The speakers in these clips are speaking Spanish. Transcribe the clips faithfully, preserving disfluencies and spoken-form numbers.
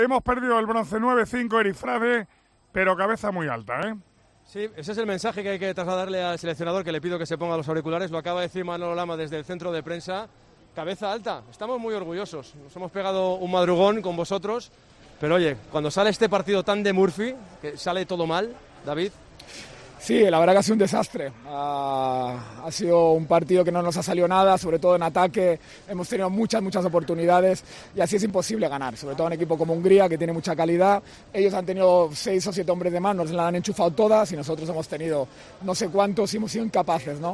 Hemos perdido el bronce nueve cinco, Eric Frade, pero cabeza muy alta, ¿eh? Sí, ese es el mensaje que hay que trasladarle al seleccionador, que le pido que se ponga los auriculares. Lo acaba de decir Manolo Lama desde el centro de prensa. Cabeza alta, estamos muy orgullosos. Nos hemos pegado un madrugón con vosotros. Pero oye, cuando sale este partido tan de Murphy, que sale todo mal, David... Sí, la verdad que ha sido un desastre. Uh, ha sido un partido que no nos ha salido nada, sobre todo en ataque. Hemos tenido muchas, muchas oportunidades y así es imposible ganar, sobre todo un equipo como Hungría, que tiene mucha calidad. Ellos han tenido seis o siete hombres de más, nos las han enchufado todas y nosotros hemos tenido no sé cuántos y hemos sido incapaces, ¿no?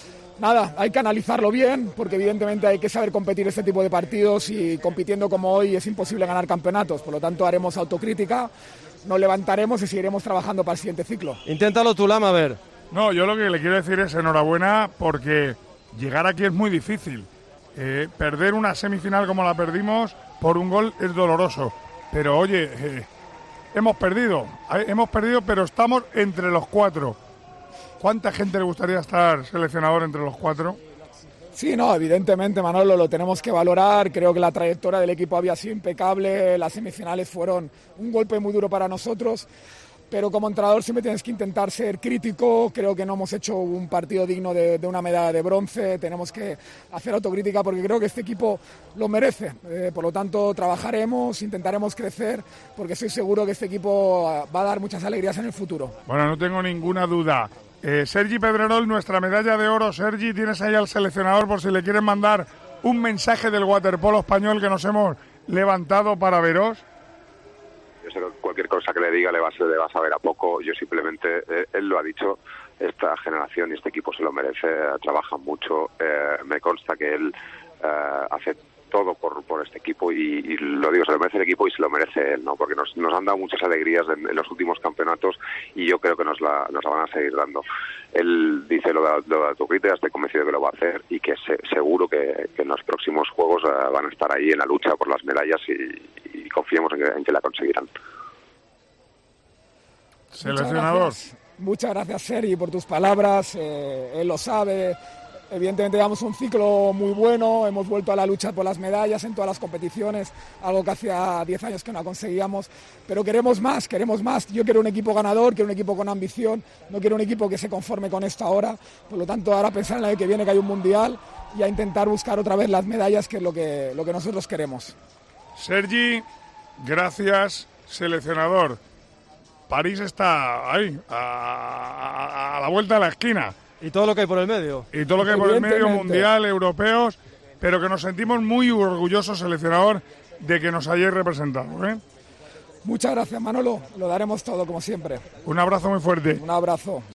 Nada, hay que analizarlo bien, porque evidentemente hay que saber competir este tipo de partidos y compitiendo como hoy es imposible ganar campeonatos. Por lo tanto, haremos autocrítica, nos levantaremos y seguiremos trabajando para el siguiente ciclo. Inténtalo tú, Lama, a ver. No, yo lo que le quiero decir es enhorabuena porque llegar aquí es muy difícil. Eh, perder una semifinal como la perdimos por un gol es doloroso. Pero oye, eh, hemos perdido, eh, hemos perdido, pero estamos entre los cuatro. ¿Cuánta gente le gustaría estar seleccionador entre los cuatro? Sí, no, evidentemente, Manolo, lo tenemos que valorar. Creo que la trayectoria del equipo había sido impecable. Las semifinales fueron un golpe muy duro para nosotros. Pero como entrenador siempre tienes que intentar ser crítico. Creo que no hemos hecho un partido digno de, de una medalla de bronce. Tenemos que hacer autocrítica porque creo que este equipo lo merece. Eh, por lo tanto, trabajaremos, intentaremos crecer, porque estoy seguro que este equipo va a dar muchas alegrías en el futuro. Bueno, no tengo ninguna duda. Eh, Sergi Pedrerol, nuestra medalla de oro. Sergi, tienes ahí al seleccionador por si le quieren mandar un mensaje del waterpolo español que nos hemos levantado para veros. Yo sé que cualquier cosa que le diga le va a, le va a saber a poco. Yo simplemente, eh, él lo ha dicho, esta generación y este equipo se lo merece, eh, trabajan mucho. Eh, me consta que él eh, hace todo por, por este equipo y, y lo digo, se lo merece el equipo y se lo merece él, ¿no? Porque nos, nos han dado muchas alegrías en, en los últimos campeonatos y yo creo que nos la, nos la van a seguir dando. Él dice lo de, lo de autocrítica, estoy convencido que lo va a hacer y que se, seguro que, que en los próximos Juegos uh, van a estar ahí en la lucha por las medallas y, y confiemos en que, en que la conseguirán. Seleccionador. Muchas gracias, Muchas gracias Sergi, por tus palabras. Eh, él lo sabe. Evidentemente llevamos un ciclo muy bueno, hemos vuelto a la lucha por las medallas en todas las competiciones, algo que hacía diez años que no conseguíamos, pero queremos más, queremos más. Yo quiero un equipo ganador, quiero un equipo con ambición, no quiero un equipo que se conforme con esto ahora. Por lo tanto, ahora pensar en el año que viene que hay un mundial y a intentar buscar otra vez las medallas, que es lo que, lo que nosotros queremos. Sergi, gracias, seleccionador. París está ahí, a, a, a la vuelta de la esquina. Y todo lo que hay por el medio. Y todo lo que hay por el medio, mundial, europeos, pero que nos sentimos muy orgullosos, seleccionador, de que nos hayáis representado, ¿eh? Muchas gracias, Manolo. Lo daremos todo, como siempre. Un abrazo muy fuerte. Un abrazo.